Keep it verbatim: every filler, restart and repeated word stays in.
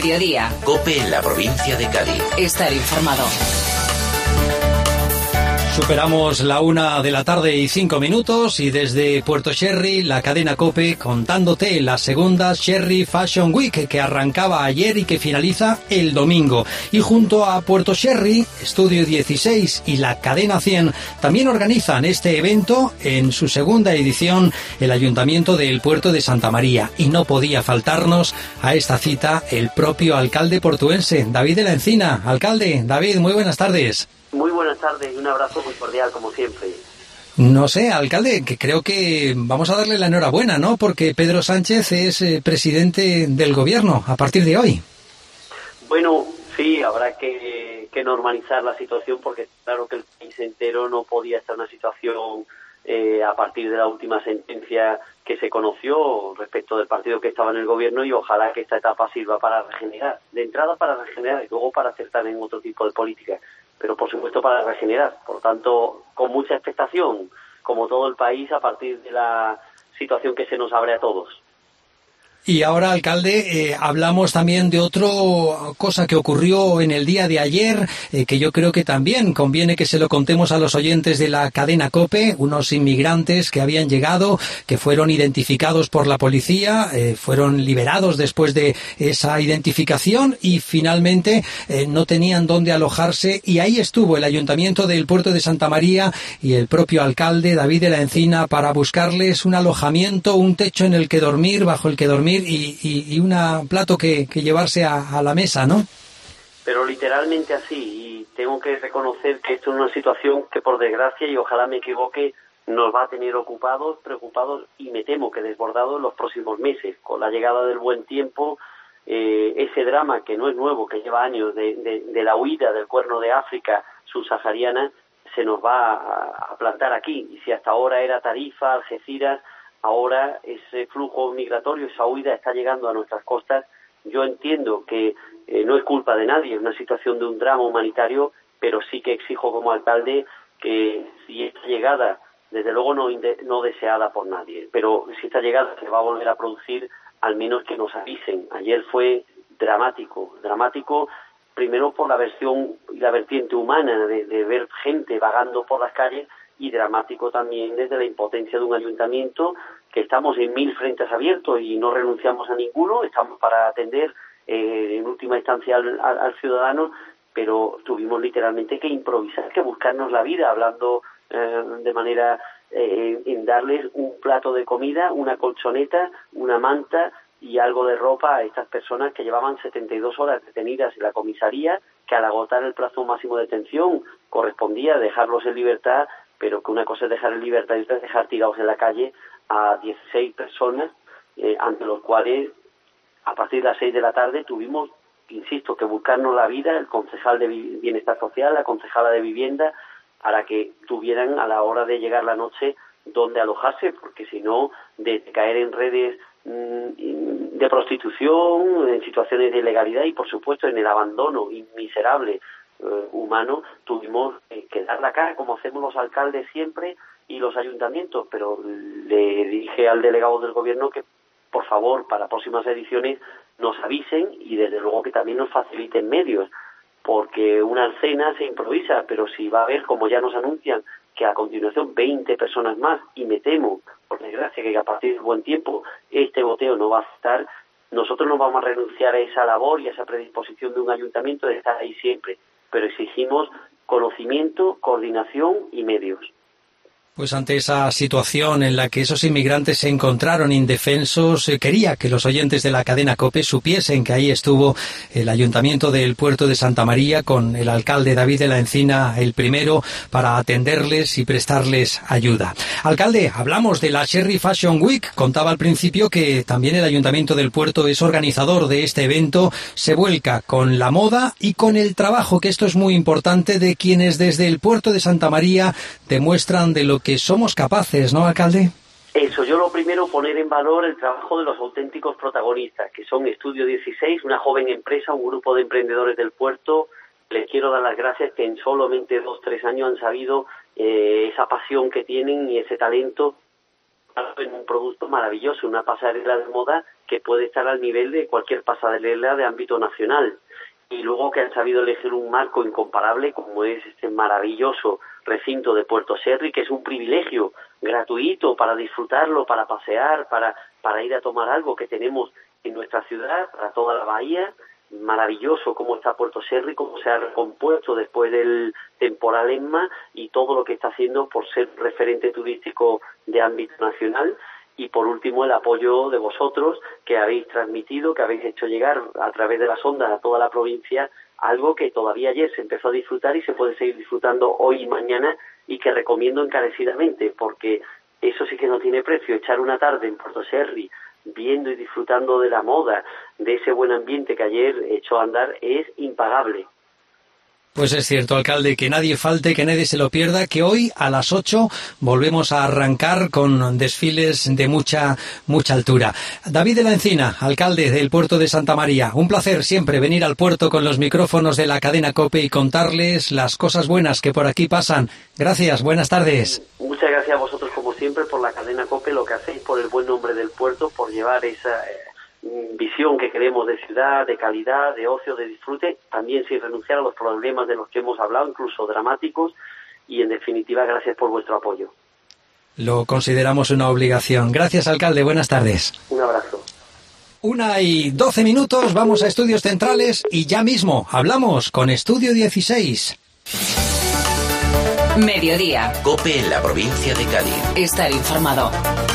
Mediodía. COPE en la provincia de Cádiz. Estar informado. Superamos la una de la tarde y cinco minutos y desde Puerto Sherry, la cadena COPE, contándote la segunda Sherry Fashion Week que arrancaba ayer y que finaliza el domingo. Y junto a Puerto Sherry, Estudio dieciséis y la cadena cien también organizan este evento en su segunda edición el Ayuntamiento del Puerto de Santa María. Y no podía faltarnos a esta cita el propio alcalde portuense, David de la Encina. Alcalde, David, muy buenas tardes. Muy buenas tardes y un abrazo muy cordial, como siempre. No sé, alcalde, que creo que vamos a darle la enhorabuena, ¿no? Porque Pedro Sánchez es eh, presidente del gobierno a partir de hoy. Bueno, sí, habrá que, que normalizar la situación porque claro que el país entero no podía estar en una situación eh, a partir de la última sentencia que se conoció respecto del partido que estaba en el gobierno, y ojalá que esta etapa sirva para regenerar. De entrada para regenerar y luego para acertar en otro tipo de políticas, pero por supuesto para regenerar. Por tanto, con mucha expectación, como todo el país, a partir de la situación que se nos abre a todos. Y ahora, alcalde, eh, hablamos también de otra cosa que ocurrió en el día de ayer, eh, que yo creo que también conviene que se lo contemos a los oyentes de la cadena COPE, unos inmigrantes que habían llegado, que fueron identificados por la policía, eh, fueron liberados después de esa identificación y finalmente eh, no tenían dónde alojarse, y ahí estuvo el Ayuntamiento del Puerto de Santa María y el propio alcalde, David de la Encina, para buscarles un alojamiento, un techo en el que dormir, bajo el que dormir, Y, y, y un plato que, que llevarse a, a la mesa, ¿no? Pero literalmente así, y tengo que reconocer que esto es una situación que, por desgracia, y ojalá me equivoque, nos va a tener ocupados, preocupados y me temo que desbordados en los próximos meses. Con la llegada del buen tiempo, eh, ese drama que no es nuevo, que lleva años, de, de, de la huida del Cuerno de África subsahariana, se nos va a, a plantar aquí. Y si hasta ahora era Tarifa, Algeciras, ahora ese flujo migratorio, esa huida está llegando a nuestras costas. Yo entiendo que eh, no es culpa de nadie, es una situación de un drama humanitario, pero sí que exijo como alcalde que si esta llegada, desde luego no, no deseada por nadie, pero si esta llegada se va a volver a producir, al menos que nos avisen. Ayer fue dramático, dramático primero por la versión y la vertiente humana de, de ver gente vagando por las calles, y dramático también desde la impotencia de un ayuntamiento que estamos en mil frentes abiertos y no renunciamos a ninguno, estamos para atender eh, en última instancia al, al, al ciudadano, pero tuvimos literalmente que improvisar, que buscarnos la vida, hablando eh, de manera eh, en darles un plato de comida, una colchoneta, una manta y algo de ropa a estas personas que llevaban setenta y dos horas detenidas en la comisaría, que al agotar el plazo máximo de detención correspondía dejarlos en libertad, pero que una cosa es dejar en libertad y otra es dejar tirados en la calle a dieciséis personas, eh, ante los cuales a partir de las seis de la tarde tuvimos, insisto, que buscarnos la vida, el concejal de Bienestar Social, la concejala de Vivienda, para que tuvieran a la hora de llegar la noche donde alojarse, porque si no, de caer en redes mmm, de prostitución, en situaciones de ilegalidad y por supuesto en el abandono miserable humano, tuvimos que dar la cara como hacemos los alcaldes siempre y los ayuntamientos, pero le dije al delegado del gobierno que por favor para próximas ediciones nos avisen y desde luego que también nos faciliten medios, porque una cena se improvisa, pero si va a haber, como ya nos anuncian, que a continuación veinte personas más, y me temo, por desgracia, que a partir del buen tiempo este boteo no va a estar, nosotros no vamos a renunciar a esa labor y a esa predisposición de un ayuntamiento de estar ahí siempre, pero exigimos conocimiento, coordinación y medios. Pues ante esa situación en la que esos inmigrantes se encontraron indefensos, eh, quería que los oyentes de la cadena COPE supiesen que ahí estuvo el Ayuntamiento del Puerto de Santa María con el alcalde David de la Encina, el primero, para atenderles y prestarles ayuda. Alcalde, hablamos de la Sherry Fashion Week. Contaba al principio que también el Ayuntamiento del Puerto es organizador de este evento. Se vuelca con la moda y con el trabajo, que esto es muy importante, de quienes desde el Puerto de Santa María demuestran de lo que somos capaces, ¿no, alcalde? Eso, yo lo primero, poner en valor el trabajo de los auténticos protagonistas, que son Estudio dieciséis, una joven empresa, un grupo de emprendedores del puerto. Les quiero dar las gracias que en solamente dos, tres años han sabido eh, esa pasión que tienen y ese talento en un producto maravilloso, una pasarela de moda que puede estar al nivel de cualquier pasarela de ámbito nacional. Y luego que han sabido elegir un marco incomparable como es este maravilloso recinto de Puerto Sherry, que es un privilegio gratuito para disfrutarlo, para pasear, para, para ir a tomar algo que tenemos en nuestra ciudad, para toda la bahía. Maravilloso cómo está Puerto Sherry, cómo se ha recompuesto después del temporal Emma y todo lo que está haciendo por ser referente turístico de ámbito nacional. Y por último, el apoyo de vosotros, que habéis transmitido, que habéis hecho llegar a través de las ondas a toda la provincia, algo que todavía ayer se empezó a disfrutar y se puede seguir disfrutando hoy y mañana, y que recomiendo encarecidamente, porque eso sí que no tiene precio. Echar una tarde en Puerto Sherry, viendo y disfrutando de la moda, de ese buen ambiente que ayer echó a andar, es impagable. Pues es cierto, alcalde, que nadie falte, que nadie se lo pierda, que hoy a las ocho volvemos a arrancar con desfiles de mucha, mucha altura. David de la Encina, alcalde del puerto de Santa María, un placer siempre venir al puerto con los micrófonos de la cadena COPE y contarles las cosas buenas que por aquí pasan. Gracias, buenas tardes. Muchas gracias a vosotros, como siempre, por la cadena COPE, lo que hacéis por el buen nombre del puerto, por llevar esa visión que queremos de ciudad, de calidad, de ocio, de disfrute, también sin renunciar a los problemas de los que hemos hablado, incluso dramáticos, y en definitiva, gracias por vuestro apoyo. Lo consideramos una obligación. Gracias, alcalde, buenas tardes. Un abrazo. Una y doce minutos, vamos a Estudios Centrales y ya mismo hablamos con Estudio dieciséis. Mediodía. COPE en la provincia de Cádiz. Estar informado.